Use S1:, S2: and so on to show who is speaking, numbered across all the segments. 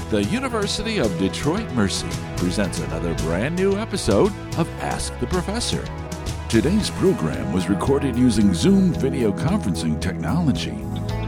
S1: The University of Detroit Mercy presents another brand new episode of Ask the Professor. Today's program was recorded using Zoom video conferencing technology.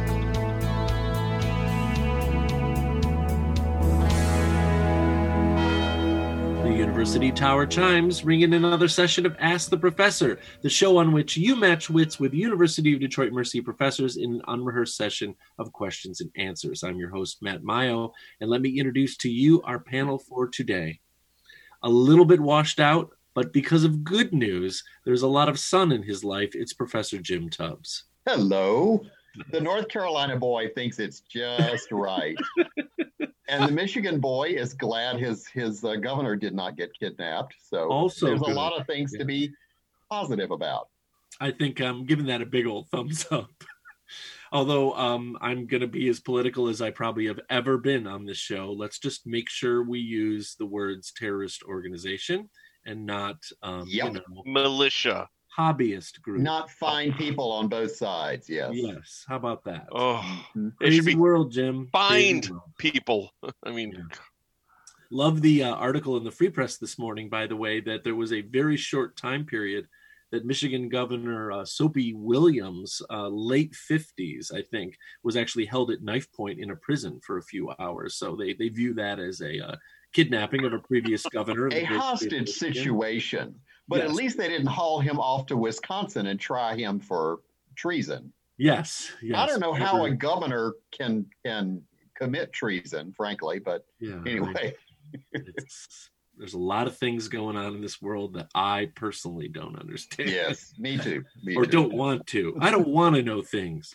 S2: The University Tower chimes, ring in another session of Ask the Professor, the show on which you match wits with University of Detroit Mercy professors in an unrehearsed session of questions and answers. I'm your host, Matt Mayo, and let me introduce to you our panel for today. A little bit washed out, but because of good news, there's a lot of sun in his life. It's Professor Jim Tubbs.
S3: Hello. The North Carolina boy thinks it's just right. And the Michigan boy is glad his governor did not get kidnapped. So
S2: Also
S3: there's
S2: good.
S3: a lot of things to be positive about.
S2: I think I'm giving that a big old thumbs up. Although I'm going to be as political as I probably have ever been on this show. Let's just make sure we use the words terrorist organization and not
S4: militia.
S2: Hobbyist group.
S3: Not fine people on both sides, yes.
S2: Yes. How about that?
S4: Oh,
S2: Crazy
S4: it should be
S2: world, Jim.
S4: find
S2: Crazy world.
S4: people. I mean,
S2: Yeah. Love the article in the Free Press this morning, by the way, that there was a very short time period that Michigan Governor Soapy Williams, late 50s, I think, was actually held at knife point in a prison for a few hours. So they view that as a kidnapping of a previous governor.
S3: A hostage situation. But
S2: Yes.
S3: at least they didn't haul him off to Wisconsin and try him for treason.
S2: Yes.
S3: I don't know how a governor can commit treason, frankly, but anyway.
S2: There's a lot of things going on in this world that I personally don't understand.
S3: Yes, me too.
S2: Or don't want to. I don't want to know things.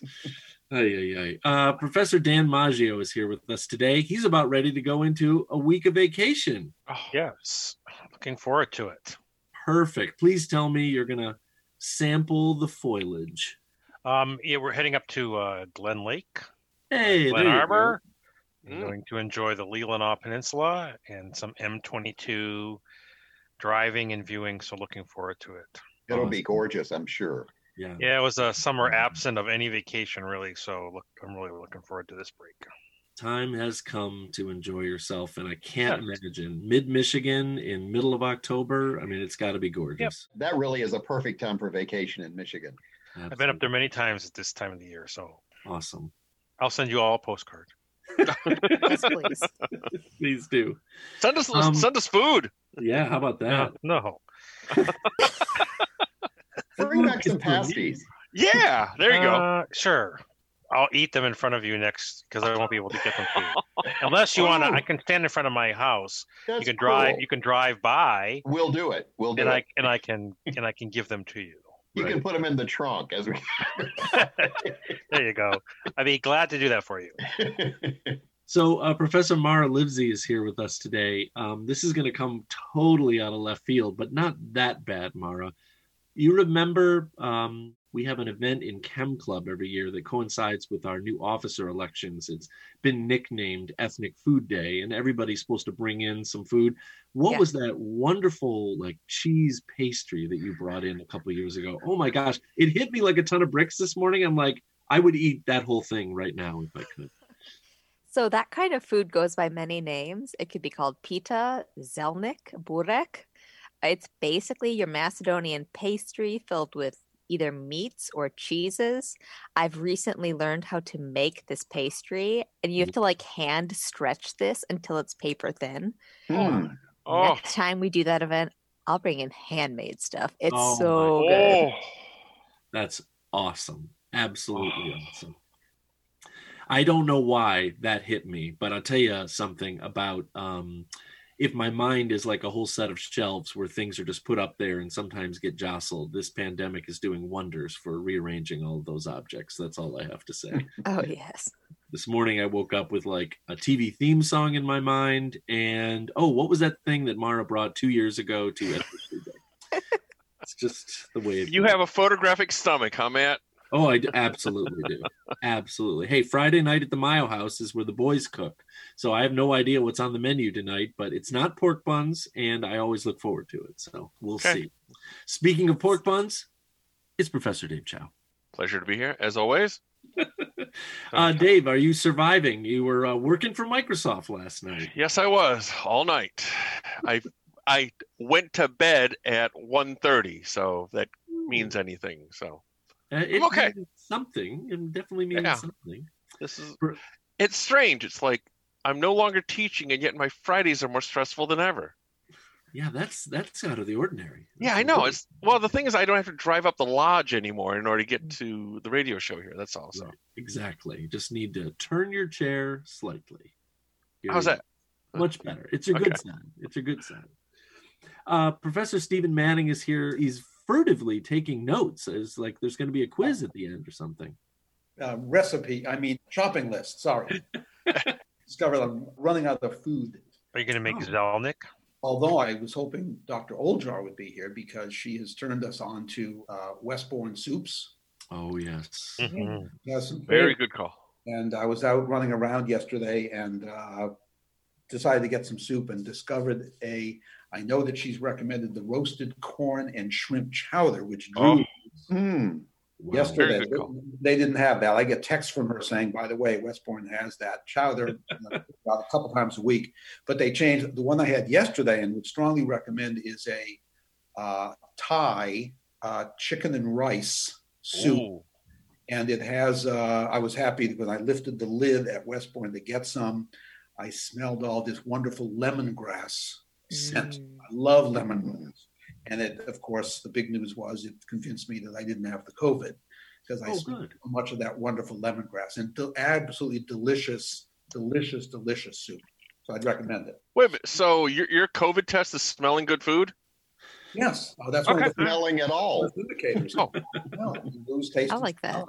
S2: Professor Dan Maggio is here with us today. He's about ready to go into a week of vacation.
S5: Oh, yes. Looking forward to it.
S2: Perfect. Please tell me you're going to sample the foliage.
S5: We're heading up to Glen Lake,
S2: Hey,
S5: Glen
S2: there you
S5: Arbor.
S4: go.
S5: I'm going to enjoy the Leelanau Peninsula and some M22 driving and viewing, so looking forward to it.
S3: It'll be gorgeous, I'm sure.
S2: go. Yeah.
S5: Yeah, it was a summer absent of any vacation, really, so I'm really looking forward to this break.
S2: Time has come to enjoy yourself, and I can't imagine mid-Michigan in middle of October. I mean, it's got to be gorgeous.
S3: That really is a perfect time for vacation in Michigan.
S5: I've been up there many times at this time of the year, so
S2: Awesome.
S5: I'll send you all a postcard.
S6: Yes, please.
S2: Please do.
S4: send us food.
S2: Yeah, how about that?
S5: No.
S3: Bring back some pasties.
S4: Yeah, there you go.
S5: Sure. I'll eat them in front of you next because I won't be able to get them to you. Unless you want to, I can stand in front of my house.
S3: That's
S5: You can drive.
S3: cool.
S5: You can drive by,
S3: We'll do it.
S5: and I can give them to you.
S3: You can put them in the trunk as we.
S5: There you go. I'd be glad to do that for you.
S2: So Professor Mara Livesey is here with us today. This is going to come totally out of left field, but not that bad, Mara. You remember we have an event in Chem Club every year that coincides with our new officer elections. It's been nicknamed Ethnic Food Day, and everybody's supposed to bring in some food. What was that wonderful cheese pastry that you brought in a couple of years ago? Oh my gosh, it hit me like a ton of bricks this morning. I'm like, I would eat that whole thing right now if I could.
S6: So that kind of food goes by many names. It could be called pita, zelnik, burek. It's basically your Macedonian pastry filled with either meats or cheeses. I've recently learned how to make this pastry, and you have to hand stretch this until it's paper thin.
S4: Oh,
S6: Next time we do that event, I'll bring in handmade stuff. It's
S2: Oh
S6: so
S2: my-
S6: good.
S2: That's awesome. Absolutely awesome. I don't know why that hit me, but I'll tell you something about if my mind is like a whole set of shelves where things are just put up there and sometimes get jostled. This pandemic is doing wonders for rearranging all of those objects. That's all I have to say.
S6: Oh, yes.
S2: This morning I woke up with a TV theme song in my mind, and what was that thing that Mara brought 2 years ago to Ethnic Food Day? It's just the way
S4: you have a photographic stomach, huh, Matt?
S2: Oh, I absolutely do. Absolutely. Hey, Friday night at the Mayo House is where the boys cook. So I have no idea what's on the menu tonight, but it's not pork buns, and I always look forward to it. So we'll see. Speaking of pork buns, it's Professor Dave Chow.
S4: Pleasure to be here, as always.
S2: Dave, are you surviving? You were working for Microsoft last night.
S4: Yes, I was all night. I went to bed at 1:30, so that means anything. So
S2: It
S4: okay.
S2: means something. It definitely means
S4: Yeah.
S2: something.
S4: It's strange. It's like I'm no longer teaching, and yet my Fridays are more stressful than ever.
S2: Yeah, that's out of the ordinary.
S4: Yeah, I know. The thing is, I don't have to drive up the lodge anymore in order to get to the radio show here. That's all. So.
S2: Right, exactly. You just need to turn your chair slightly.
S4: How's that?
S2: Much better. It's a good sign. It's a good sign. Professor Stephen Manning is here. He's furtively taking notes. It's like there's going to be a quiz at the end or something.
S7: Shopping list. Sorry. Discovered I'm running out of food.
S5: Are you going to make Zelnick?
S7: Although I was hoping Dr. Oljar would be here because she has turned us on to Westbourne soups.
S2: Oh, yes.
S5: Mm-hmm.
S4: Very good call.
S7: And I was out running around yesterday and decided to get some soup and discovered I know that she's recommended the roasted corn and shrimp chowder, which Drew yesterday. They didn't have that. I get texts from her saying, by the way, Westbourne has that chowder about a couple times a week, but they changed. The one I had yesterday and would strongly recommend is a Thai chicken and rice soup.
S4: Ooh.
S7: And it has, I was happy when I lifted the lid at Westbourne to get some. I smelled all this wonderful lemongrass scent. I love lemongrass. And it, of course, the big news was it convinced me that I didn't have the COVID because I smelled so much of that wonderful lemongrass and absolutely delicious soup. So I'd recommend it.
S4: Wait a minute. So your COVID test is smelling good food?
S7: Yes. Oh, that's one of the
S3: smelling at all
S7: indicators.
S4: Oh.
S7: No, you lose taste.
S6: I like that.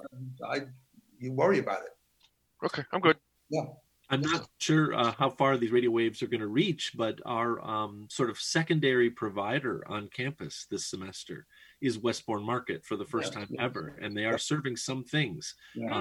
S7: You worry about it.
S4: Okay, I'm good.
S7: Yeah.
S2: I'm not sure how far these radio waves are going to reach, but our sort of secondary provider on campus this semester is Westbourne Market for the first time ever. And they are serving some things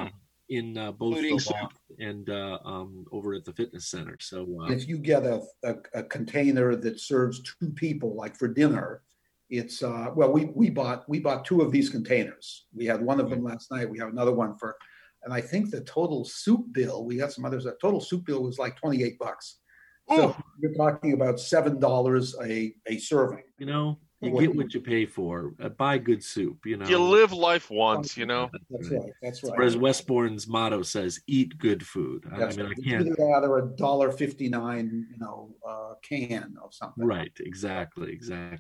S2: in both the loft and over at the fitness center. So
S7: if you get a container that serves two people, like for dinner, it's we bought two of these containers. We had one of them last night. We have another one and I think the total soup bill, we got some others, the total soup bill was like $28. So you're talking about $7 a serving.
S2: You know, you get what you pay for. Buy good soup, you know.
S4: You live life once, you know.
S7: That's right.
S2: Whereas Westbourne's motto says, eat good food. I can't.
S7: It's rather $1.59, can of something.
S2: Right, exactly.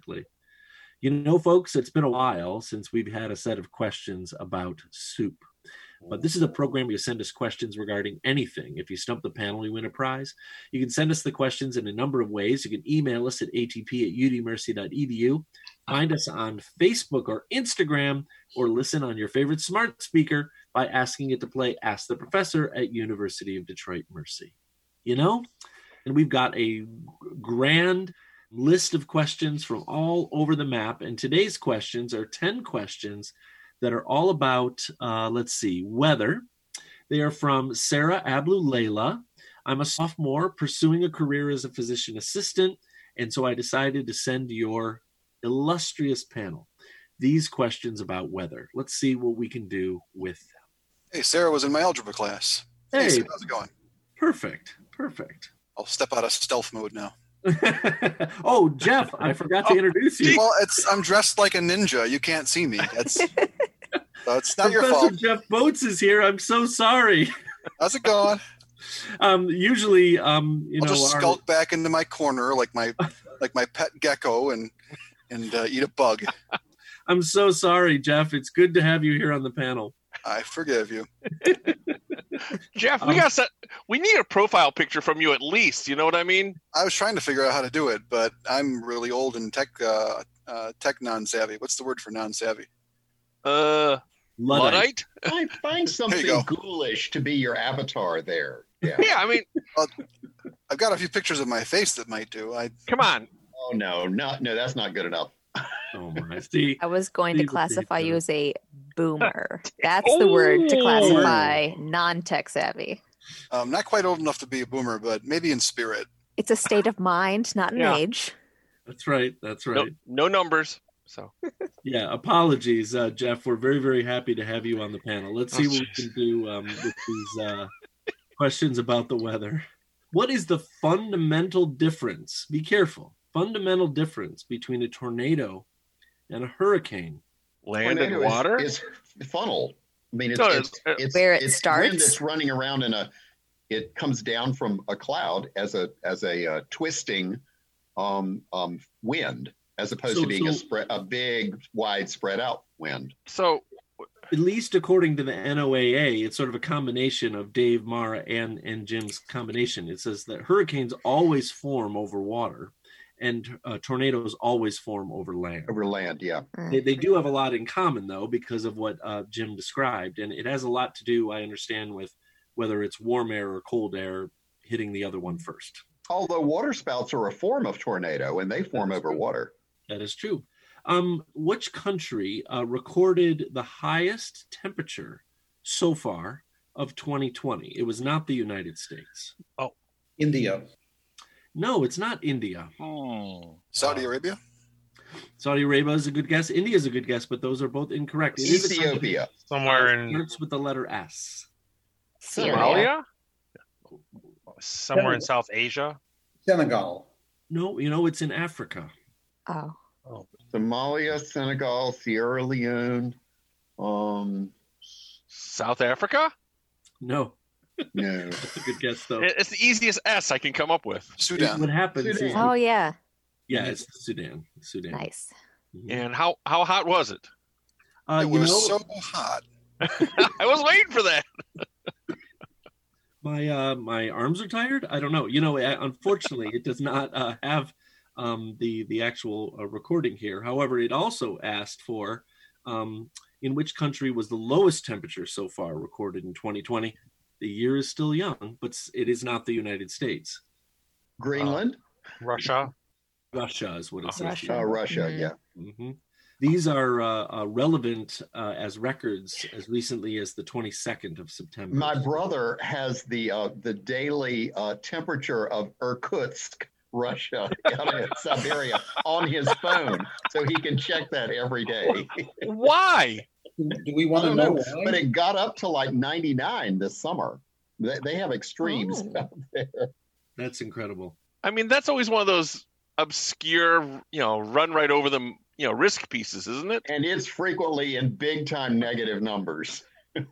S2: You know, folks, it's been a while since we've had a set of questions about soup. But this is a program where you send us questions regarding anything. If you stump the panel, you win a prize. You can send us the questions in a number of ways. You can email us at atp@udmercy.edu, find us on Facebook or Instagram, or listen on your favorite smart speaker by asking it to play Ask the Professor at University of Detroit Mercy. You know, and we've got a grand list of questions from all over the map. And today's questions are 10 questions that are all about, weather. They are from Sarah Ablu Leila. I'm a sophomore pursuing a career as a physician assistant, and so I decided to send your illustrious panel these questions about weather. Let's see what we can do with them.
S8: Hey, Sarah was in my algebra class.
S2: Hey,
S8: Sarah, how's it going?
S2: Perfect.
S8: I'll step out of stealth mode now.
S2: Oh, Jeff, I forgot to introduce you.
S8: Well, I'm dressed like a ninja. You can't see me. So it's not your
S2: Professor
S8: fault.
S2: Jeff Boats is here. I'm so sorry.
S8: How's it going?
S2: Usually,
S8: I'll just skulk back into my corner like my pet gecko and eat a bug.
S2: I'm so sorry, Jeff. It's good to have you here on the panel.
S8: I forgive you.
S4: Jeff, we need a profile picture from you at least. You know what I mean?
S8: I was trying to figure out how to do it, but I'm really old and tech non-savvy. What's the word for non-savvy?
S4: Luddite?
S3: Find something ghoulish to be your avatar there. Yeah.
S4: Yeah, I mean,
S8: I've got a few pictures of my face that might do.
S4: Come on.
S3: Oh no, that's not good enough.
S2: Oh my! See,
S6: I was going to classify you as a boomer. That's the word to classify non-tech savvy.
S8: Not quite old enough to be a boomer, but maybe in spirit.
S6: It's a state of mind, not an age.
S2: That's right.
S4: No numbers. So
S2: Yeah, apologies, Jeff. We're very, very happy to have you on the panel. Let's see what we can do with these questions about the weather. What is the fundamental difference? Be careful. Fundamental difference between a tornado and a hurricane.
S4: land
S3: Tornado
S4: and water.
S3: is funnel. I mean,
S4: No,
S3: it's
S6: where it
S3: it's
S6: starts?
S3: wind that's running around it comes down from a cloud as a twisting wind, as opposed to being a big, wide, spread out wind.
S4: So
S2: At least according to the NOAA, it's sort of a combination of Dave, Mara, and Jim's combination. It says that hurricanes always form over water, and tornadoes always form over land.
S3: Over land, yeah.
S2: They do have a lot in common, though, because of what Jim described. And it has a lot to do, I understand, with whether it's warm air or cold air hitting the other one first.
S3: Although waterspouts are a form of tornado, and they form over water.
S2: That is true. Which country recorded the highest temperature so far of 2020? It was not the United States.
S7: India.
S2: No, it's not India.
S8: Saudi Arabia?
S2: Saudi Arabia is a good guess. India is a good guess, but those are both incorrect. It is a country
S3: Ethiopia.
S5: Somewhere
S2: that
S5: in
S2: starts with the letter S.
S4: Somalia?
S5: somewhere in South Asia.
S7: Senegal.
S2: No, it's in Africa.
S6: Oh.
S3: Somalia, Senegal, Sierra Leone.
S4: South Africa?
S2: No,
S3: No.
S2: that's a good guess, though.
S4: It's the easiest S I can come up with.
S8: Sudan.
S2: What happens is,
S3: Sudan.
S6: Oh, yeah.
S2: yeah, it's Sudan.
S6: Nice.
S2: Mhm.
S4: And how hot was it?
S8: It was so hot.
S4: I was waiting for that.
S2: my arms are tired. I don't know. Unfortunately, it does not have the actual recording here. However, it also asked for in which country was the lowest temperature so far recorded in 2020. The year is still young, but it is not the United States.
S3: Greenland?
S5: Russia.
S2: Russia is what it says.
S6: Russia.
S3: Russia,
S6: Mhm.
S3: yeah.
S2: Mm-hmm. These are relevant as records as recently as the 22nd of September.
S3: My brother has the daily temperature of Irkutsk, Russia, out in Siberia, on his phone, so he can check that every day.
S4: Why?
S7: Do we
S3: I
S7: want to
S3: don't
S7: know
S3: know,
S7: why?
S3: but it got up to like 99 this summer. They have extremes
S6: Oh.
S3: out there.
S2: That's incredible.
S4: I mean, that's always one of those obscure, run right over them, risk pieces, isn't it?
S3: And it's frequently in big time negative numbers.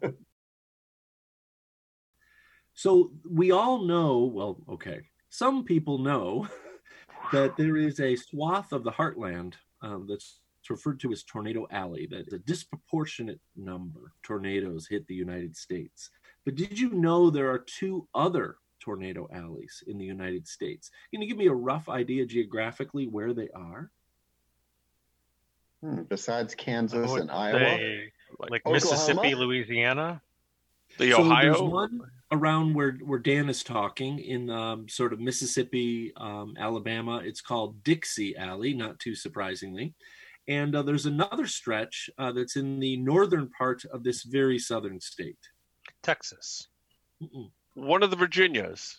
S2: So we all know, some people know that there is a swath of the heartland that's referred to as Tornado Alley, that a disproportionate number of tornadoes hit the United States. But did you know there are 2 other tornado alleys in the United States? Can you give me a rough idea geographically where they are?
S3: Besides Kansas
S5: Would
S3: and Iowa.
S5: they- like
S3: Oklahoma?
S5: Mississippi, Louisiana.
S4: The
S2: So
S4: Ohio?
S2: there's one around where Dan is talking in sort of Mississippi, Alabama. It's called Dixie Alley, not too surprisingly. And there's another stretch that's in the northern part of this very southern state.
S5: Texas.
S2: Mm-mm.
S4: One of the Virginias.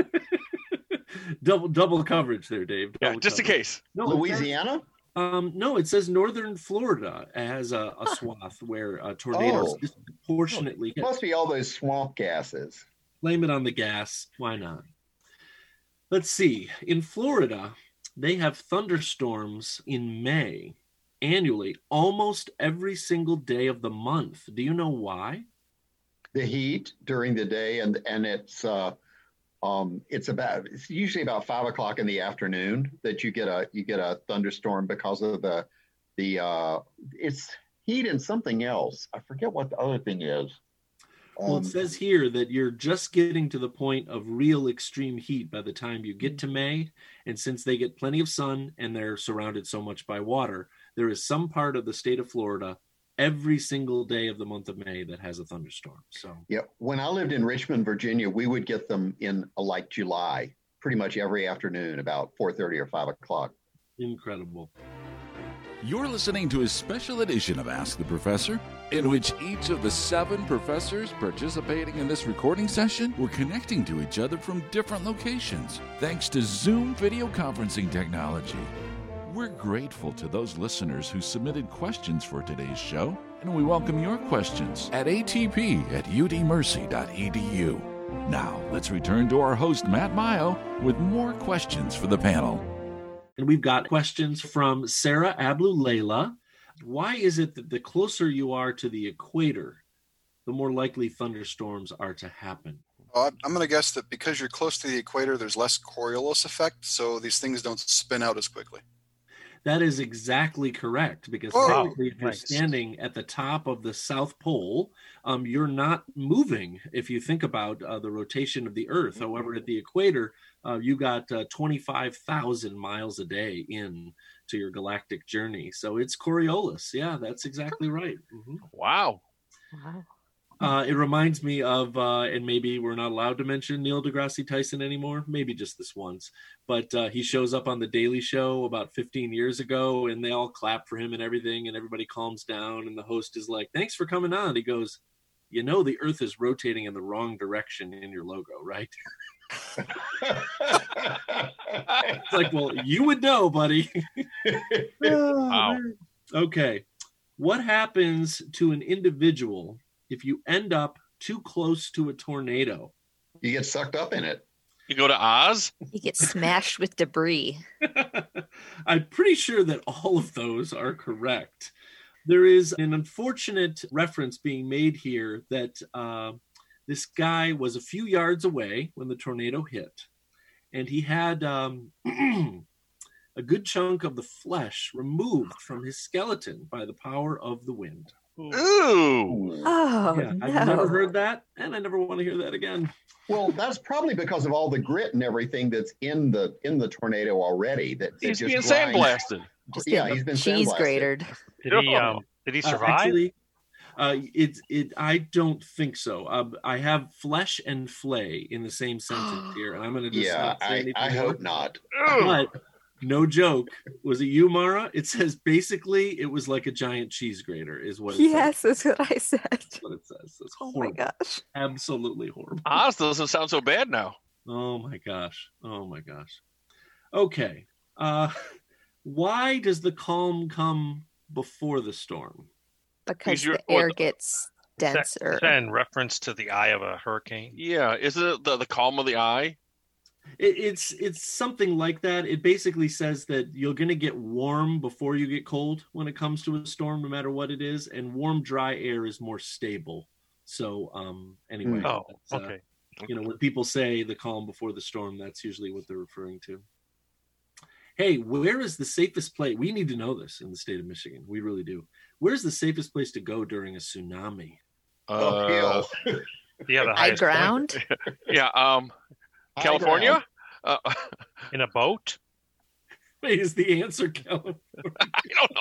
S2: double coverage there, Dave.
S4: Yeah,
S2: Double
S4: just in
S2: coverage.
S4: case.
S2: No, it says-
S3: Louisiana?
S2: no, it says northern Florida has a swath where tornadoes
S3: Oh.
S2: disproportionately hit.
S3: Must be all those swamp gases.
S2: Blame it on the gas. Why not? Let's see. In Florida, they have thunderstorms in May annually, almost every single day of the month. Do you know why?
S3: The heat during the day, and it's usually about 5 o'clock in the afternoon that you get a thunderstorm because of it's heat and something else. I forget what the other thing is.
S2: Well, it says here that you're just getting to the point of real extreme heat by the time you get to May. And since they get plenty of sun and they're surrounded so much by water, there is some part of the state of Florida every single day of the month of May that has a thunderstorm. So
S3: Yeah, when I lived in Richmond, Virginia, we would get them in like July, pretty much every afternoon, about 4:30 or 5 o'clock.
S2: incredible.
S1: You're listening to a special edition of Ask the Professor, in which each of the 7 professors participating in this recording session were connecting to each other from different locations, thanks to Zoom video conferencing technology. we're grateful to those listeners who submitted questions for today's show, and we welcome your questions at atp@udmercy.edu. Now, let's return to our host, Matt Maio, with more questions for the panel.
S2: And we've got questions from Sarah Ablu-Layla. Why is it that the closer you are to the equator, the more likely thunderstorms are to happen?
S8: I'm going to guess that because you're close to the equator, there's less Coriolis effect, so these things don't spin out as quickly.
S2: That is exactly correct, because technically, if you're standing at the top of the South Pole, you're not moving if you think about the rotation of the Earth. However, at the equator, you got 25,000 miles a day in to your galactic journey. So it's Coriolis. Yeah, that's exactly right. Mm-hmm.
S4: Wow.
S2: It reminds me of, and maybe we're not allowed to mention Neil deGrasse Tyson anymore, maybe just this once, but he shows up on The Daily Show about 15 years ago, and they all clap for him and everything, and everybody calms down, and the host is like, "Thanks for coming on." He goes, "You know the Earth is rotating in the wrong direction in your logo, right?" It's like, well, you would know, buddy.
S4: Wow.
S2: Okay. What happens to an individual if you end up too close to a tornado?
S3: You get sucked up in it.
S4: You go to Oz?
S6: You get smashed with debris.
S2: I'm pretty sure that all of those are correct. There is an unfortunate reference being made here that this guy was a few yards away when the tornado hit, and he had a good chunk of the flesh removed from his skeleton by the power of the wind.
S4: Ooh.
S6: Oh,
S2: Yeah,
S6: no.
S2: I've never heard that, and I never want to hear that again.
S3: Well, that's probably because of all the grit and everything that's in the tornado already. That it
S4: He's
S3: just
S4: being
S3: grinds.
S4: sandblasted.
S6: Just
S3: Yeah,
S6: getting
S3: he's been
S6: cheese
S3: sandblasted.
S6: grated.
S5: Did he survive?
S2: Actually, I don't think so. I have flesh and flay in the same sentence here, and I'm going to just
S3: Yeah,
S2: not say anything
S3: I
S2: more.
S3: hope not.
S2: But no joke. Was it you, Mara? It says basically it was like a giant cheese grater, is what it
S6: Yes,
S2: says.
S6: that's what I said.
S2: That's what it says. It's
S6: Oh
S2: horrible.
S6: my gosh.
S2: Absolutely horrible.
S4: Oz doesn't sound so bad now.
S2: Oh my gosh. Oh my gosh. Okay. Why does the calm come before the storm?
S6: Because
S4: you're-
S6: the air gets denser.
S5: Is that in reference to the eye of a hurricane?
S4: Yeah. Is it the calm of the eye?
S2: It's something like that. It basically says that you're going to get warm before you get cold when it comes to a storm, no matter what it is, and warm, dry air is more stable. So, anyway,
S5: Oh,
S2: that's,
S5: okay.
S2: when people say the calm before the storm, that's usually what they're referring to. Hey, where is the safest place? We need to know this in the state of Michigan. We really do. Where's the safest place to go during a tsunami?
S3: Uphill.
S5: Yeah, the
S6: High
S5: highest
S6: ground?
S4: Yeah. California?
S5: point. In a boat?
S2: Wait, is the answer California?
S4: I don't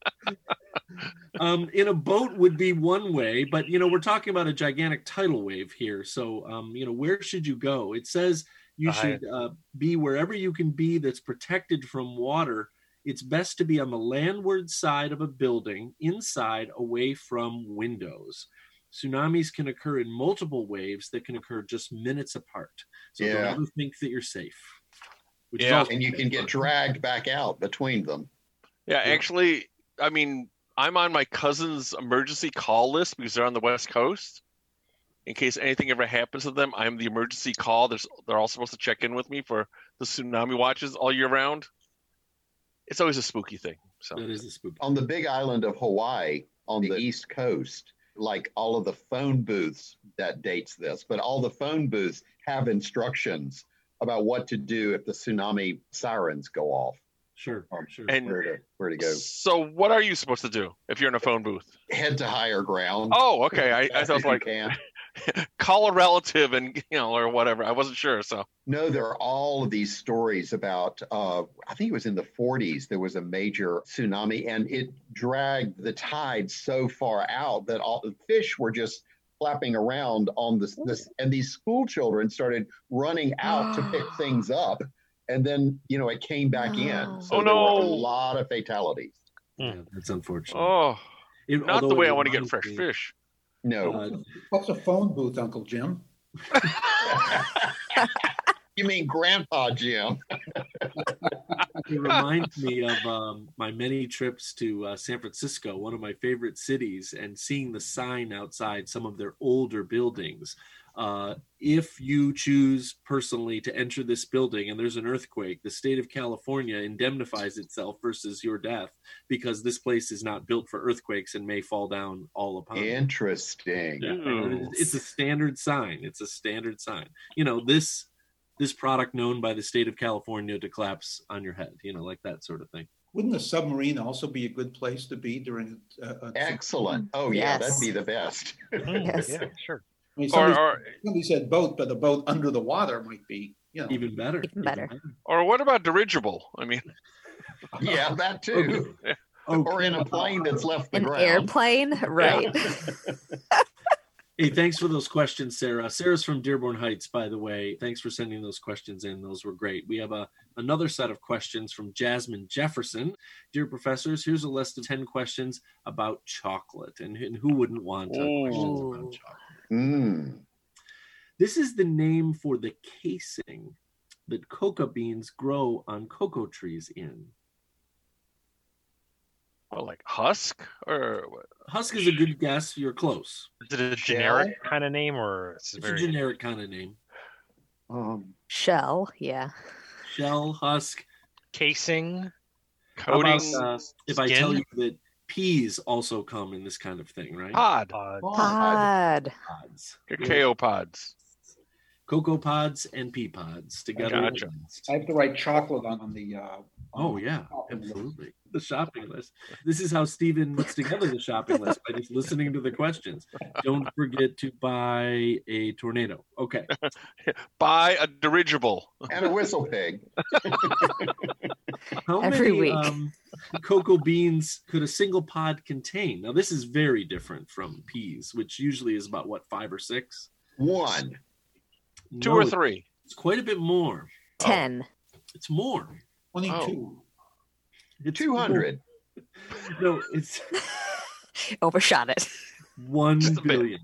S4: know.
S2: In a boat would be one way, but we're talking about a gigantic tidal wave here. So, where should you go? It says you should be wherever you can be that's protected from water. It's best to be on the landward side of a building, inside, away from windows. Tsunamis can occur in multiple waves that can occur just minutes apart. So don't ever think that you're safe. Which is also
S3: And you can get dragged back out between them.
S4: Yeah, actually, I mean, I'm on my cousin's emergency call list because they're on the West Coast. In case anything ever happens to them, I'm the emergency call. They're all supposed to check in with me for the tsunami watches all year round. It's always a spooky thing. So
S2: that is a spooky.
S3: On the big island of Hawaii, on the East Coast, like all of the phone booths, that dates this, but all the phone booths have instructions about what to do if the tsunami sirens go off.
S2: Sure.
S4: And
S3: where to go.
S4: So what are you supposed to do if you're in a phone booth?
S3: Head to higher ground.
S4: Oh, okay. I thought like call a relative and or whatever. I wasn't sure. So
S3: no, there are all of these stories about. I think it was in the 40s. There was a major tsunami, and it dragged the tide so far out that all the fish were just flapping around on this, and these school children started running out to pick things up, and then it came back in. So there were a lot of fatalities.
S2: Yeah, that's unfortunate.
S4: Oh, not the way I want to get fresh fish.
S3: No.
S7: What's a phone booth, Uncle Jim?
S3: You mean Grandpa Jim?
S2: It reminds me of my many trips to San Francisco, one of my favorite cities, and seeing the sign outside some of their older buildings. If you choose personally to enter this building and there's an earthquake, the state of California indemnifies itself versus your death because this place is not built for earthquakes and may fall down all upon you.
S3: Interesting.
S2: Yeah. It's a standard sign. It's a standard sign. You know, this product known by the state of California to collapse on your head, you know, like that sort of thing.
S7: Wouldn't a submarine also be a good place to be during a
S3: Excellent. Oh, yeah,
S6: Yes.
S3: that'd be the best.
S6: Yes.
S5: Yeah, sure.
S7: I mean,
S4: Or
S7: somebody said boat, but a boat under the water might be, you know.
S2: Even better.
S6: Even better.
S4: what about dirigible? I mean,
S3: Yeah, that too.
S2: Okay.
S3: Or in a plane that's left the
S6: An
S3: ground.
S6: airplane, right?
S2: Hey, thanks for those questions, Sarah. Sarah's from Dearborn Heights, by the way. Thanks for sending those questions in. Those were great. We have another set of questions from Jasmine Jefferson. Dear professors, here's a list of 10 questions about chocolate. And who wouldn't want questions about chocolate?
S3: Mm.
S2: This is the name for the casing that cocoa beans grow on cocoa trees in.
S4: well, like husk or
S2: Husk is a good guess. You're close.
S5: Is it a generic kind of name or
S2: It's a generic kind of name.
S6: Shell, yeah.
S2: Shell, husk.
S5: casing?
S2: How about,
S4: coating,
S2: if I
S5: skin?
S2: tell you that peas also come in this kind of thing, right?
S4: pod,
S6: Pod.
S2: Pods.
S4: cacao pods.
S2: Cocoa pods and pea pods together.
S4: Gotcha.
S7: I have to write chocolate on the.
S2: Oh, yeah, absolutely. The shopping list. This is how Stephen puts together the shopping list, by just listening to the questions. Don't forget to buy a tornado. Okay.
S4: Buy a dirigible.
S3: And a whistle pig.
S2: How
S6: Every
S2: many
S6: week.
S2: cocoa beans could a single pod contain? Now, this is very different from peas, which usually is about, 5 or 6?
S3: One.
S4: Two
S2: No,
S4: or three.
S2: It's quite a bit more.
S6: 10.
S2: It's more.
S7: 22.
S2: It's
S3: 200.
S2: No, it's
S6: Overshot it.
S2: 1
S4: Just a bit.
S2: billion.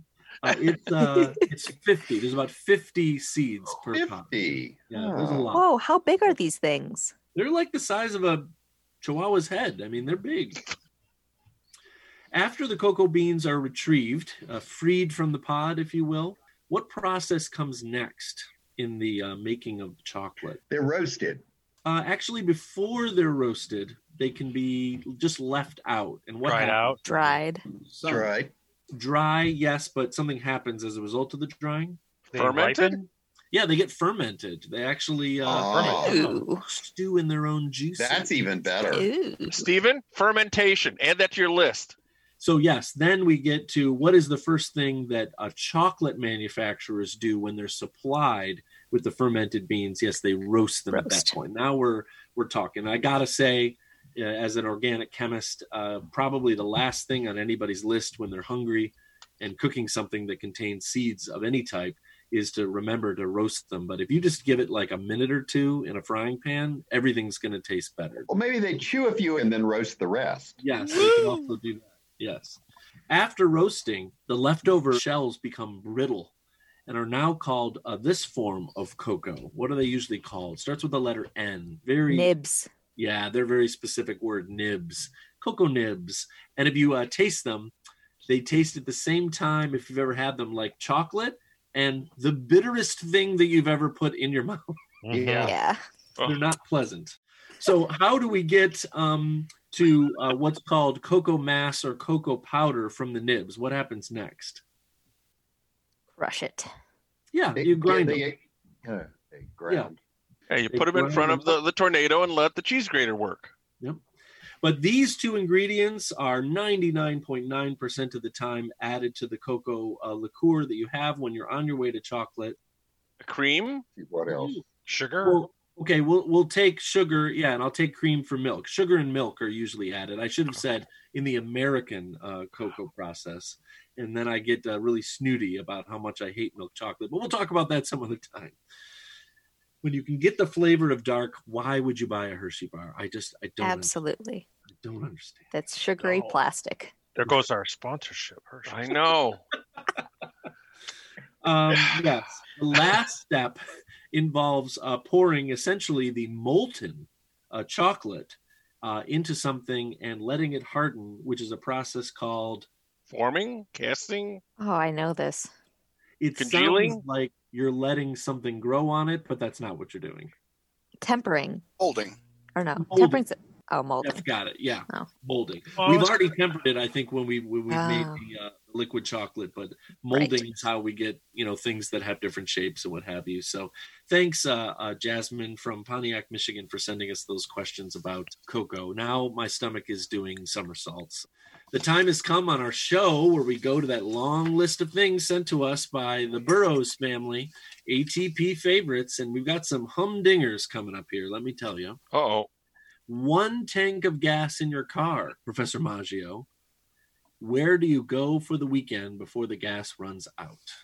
S2: It's 50. There's about 50 seeds per pod.
S3: 50.
S2: Yeah, there's a lot.
S6: Whoa, how big are these things?
S2: They're like the size of a chihuahua's head. I mean, they're big. After the cocoa beans are retrieved, freed from the pod, if you will, what process comes next in the making of chocolate?
S3: They're roasted.
S2: Actually, before they're roasted, they can be just left out. And what
S5: Dried
S2: happens?
S5: out.
S6: Dried.
S3: That's right.
S2: Dry, yes, but something happens as a result of the drying.
S5: They
S4: Fermented?
S5: ripen?
S2: Yeah, they get fermented. They actually
S3: Oh.
S6: Ooh.
S2: stew in their own juice.
S3: That's even better.
S6: Ooh.
S4: Stephen, fermentation. Add that to your list.
S2: So yes, then we get to what is the first thing that chocolate manufacturers do when they're supplied with the fermented beans? Yes, they roast them at that
S6: Roast.
S2: point. Now we're talking. I gotta say, as an organic chemist, probably the last thing on anybody's list when they're hungry and cooking something that contains seeds of any type is to remember to roast them. But if you just give it like a minute or two in a frying pan, everything's going to taste better.
S3: Well, maybe they chew a few and then roast the rest.
S2: Yes, they can also do that. Yes. After roasting, the leftover shells become brittle and are now called this form of cocoa. What are they usually called? Starts with the letter N. Very
S6: Nibs.
S2: Yeah, they're very specific word, nibs. Cocoa nibs. And if you taste them, they taste at the same time, if you've ever had them, like chocolate and the bitterest thing that you've ever put in your mouth.
S5: Mhm.
S6: Yeah.
S2: They're not pleasant. So how do we get to what's called cocoa mass or cocoa powder from the nibs? What happens next?
S6: Crush it.
S2: Yeah, you grind them.
S3: They ground.
S4: Hey, you
S2: They
S4: put them in
S2: grind
S4: front
S2: them
S4: of the tornado and let the cheese grater work.
S2: But these two ingredients are 99.9% of the time added to the cocoa liqueur that you have when you're on your way to chocolate.
S4: Cream,
S3: What else?
S5: Sugar?
S2: Well, okay, we'll take sugar, yeah, and I'll take cream for milk. Sugar and milk are usually added. I should have said in the American cocoa process, and then I get really snooty about how much I hate milk chocolate. But we'll talk about that some other time. When you can get the flavor of dark, why would you buy a Hershey bar? I don't.
S6: Absolutely.
S2: I don't understand.
S6: That's sugary
S5: No.
S6: plastic.
S5: There goes our sponsorship, Hershey.
S4: I know.
S2: Yes. The last step involves pouring essentially the molten chocolate into something and letting it harden, which is a process called
S4: Forming, casting.
S6: Oh, I know this.
S2: It
S4: Congealing?
S2: sounds like you're letting something grow on it, but that's not what you're doing.
S6: Tempering.
S8: Holding.
S6: Or no.
S2: Molding.
S6: Tempering's molding.
S2: That's got it. Yeah,
S6: Oh.
S2: molding.
S5: Oh,
S2: We've
S5: it's-
S2: already tempered it, I think, when we made
S6: Oh.
S2: the liquid chocolate, but molding
S6: Right.
S2: is how we get things that have different shapes and what have you. So thanks, Jasmine from Pontiac, Michigan, for sending us those questions about cocoa. Now my stomach is doing somersaults. The time has come on our show where we go to that long list of things sent to us by the Burroughs family, ATP favorites, and we've got some humdingers coming up here, let me tell you.
S4: Uh-oh.
S2: 1 tank of gas in your car, Professor Maggio. Where do you go for the weekend before the gas runs out?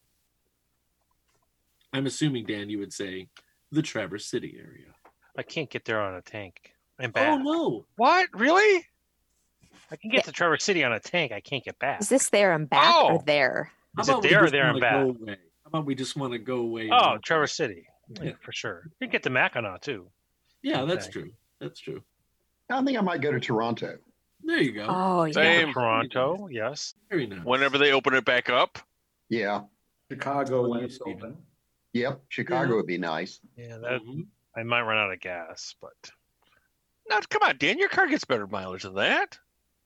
S2: I'm assuming, Dan, you would say the Traverse City area.
S5: I can't get there on a tank. I'm
S2: Oh,
S5: back.
S2: no.
S4: What? Really?
S5: I can get to Traverse City on a tank. I can't get back.
S6: Is this there and back
S4: Oh.
S6: or there?
S5: Is it
S2: we
S5: there or
S2: just
S5: there and
S2: wanna
S5: back?
S2: go away? How about we just want to go away?
S5: Oh, Traverse City.
S2: Yeah.
S5: Yeah, for sure. You can get to Mackinac, too.
S2: Yeah, that's
S5: Okay.
S2: true. That's true.
S3: I think I might go to Toronto.
S2: There you go.
S6: Oh, yeah.
S4: Same.
S5: Toronto, yes.
S2: Very nice.
S4: Whenever they open it back up.
S3: Yeah.
S7: Chicago when
S2: Well,
S7: it's
S2: Stephen.
S7: open.
S3: Yep. Chicago
S2: Yeah.
S3: would be nice.
S5: Yeah, that
S2: Mhm.
S5: I might run out of gas, but
S4: No, come on, Dan. Your car gets better mileage than that.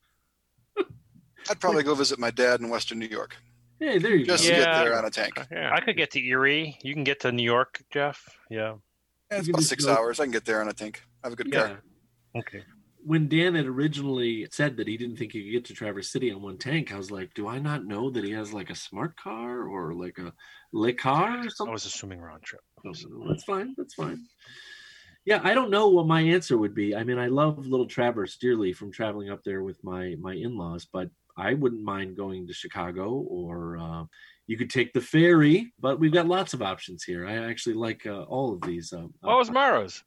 S8: I'd probably go visit my dad in Western New York
S2: Hey, there you
S8: just
S2: go.
S8: to
S5: Yeah.
S8: get there on a tank.
S4: Yeah.
S5: I could get to Erie. You can get to New York, Jeff. Yeah.
S8: Yeah, it's
S2: You can
S8: about
S2: just
S8: 6
S2: go-
S8: hours. I can get there on a tank. I have a good
S2: Yeah.
S8: car.
S5: Okay.
S2: When Dan had originally said that he didn't think he could get to Traverse City on 1 tank, I was like, do I not know that he has like a smart car or like a Le car or
S5: I
S2: something?
S5: was assuming round trip.
S2: That's fine. That's fine. Yeah, I don't know what my answer would be. I mean, I love Little Traverse dearly from traveling up there with my in-laws, but I wouldn't mind going to Chicago or you could take the ferry, but we've got lots of options here. I actually like all of these.
S4: What was Mara's?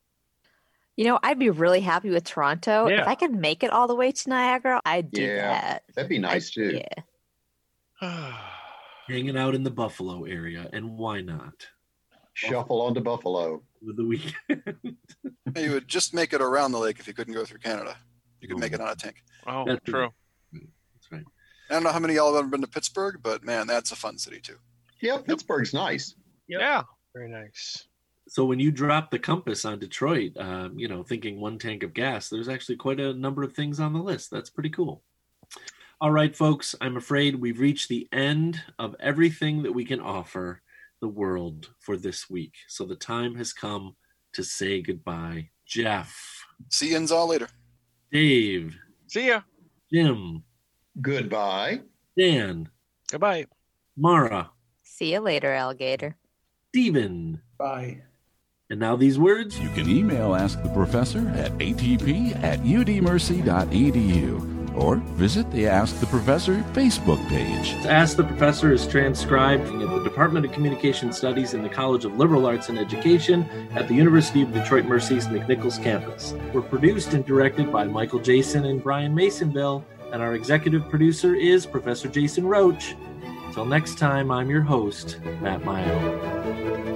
S6: I'd be really happy with Toronto.
S5: Yeah.
S6: If I could make it all the way to Niagara, I'd do
S3: Yeah.
S6: that.
S3: That'd be nice too.
S6: Yeah.
S2: hanging out in the Buffalo area, and why not?
S3: Shuffle onto Buffalo.
S2: With the weekend.
S8: You would just make it around the lake if you couldn't go through Canada. You could make it on a tank.
S4: Oh,
S2: That's
S4: true.
S2: That's right.
S8: I don't know how many of y'all have ever been to Pittsburgh, but man, that's a fun city too.
S3: Yeah, Pittsburgh's nice.
S4: Yeah.
S5: Very nice.
S2: So when you drop the compass on Detroit, thinking 1 tank of gas, there's actually quite a number of things on the list. That's pretty cool. All right, folks, I'm afraid we've reached the end of everything that we can offer the world for this week. So the time has come to say goodbye. Jeff,
S8: See yous all later.
S2: Dave,
S4: See ya.
S2: Jim,
S3: Goodbye.
S2: Dan,
S5: Goodbye.
S2: Mara,
S6: See you later, alligator.
S2: Stephen.
S7: Bye.
S1: And now these words. You can email Ask the Professor at atp@udmercy.edu or visit the Ask the Professor Facebook page.
S2: Ask the Professor is transcribed at the Department of Communication Studies in the College of Liberal Arts and Education at the University of Detroit Mercy's McNichols campus. We're produced and directed by Michael Jason and Brian Masonville, and our executive producer is Professor Jason Roach. Until next time, I'm your host, Matt Mayo.